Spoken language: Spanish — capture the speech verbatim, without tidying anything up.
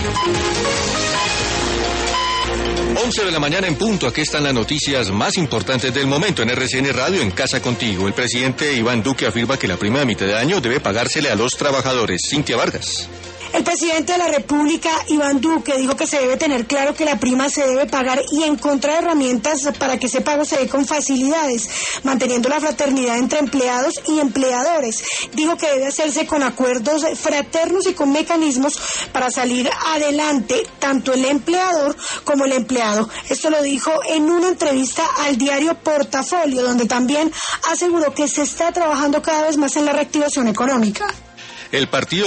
once de la mañana en punto, aquí están las noticias más importantes del momento en R C N Radio, en Casa Contigo. El presidente Iván Duque afirma que la prima de mitad de año debe pagársele a los trabajadores. Cintia Vargas. El presidente de la República, Iván Duque, dijo que se debe tener claro que la prima se debe pagar y encontrar herramientas para que ese pago se dé con facilidades, manteniendo la fraternidad entre empleados y empleadores. Dijo que debe hacerse con acuerdos fraternos y con mecanismos para salir adelante, tanto el empleador como el empleado. Esto lo dijo en una entrevista al diario Portafolio, donde también aseguró que se está trabajando cada vez más en la reactivación económica. El partido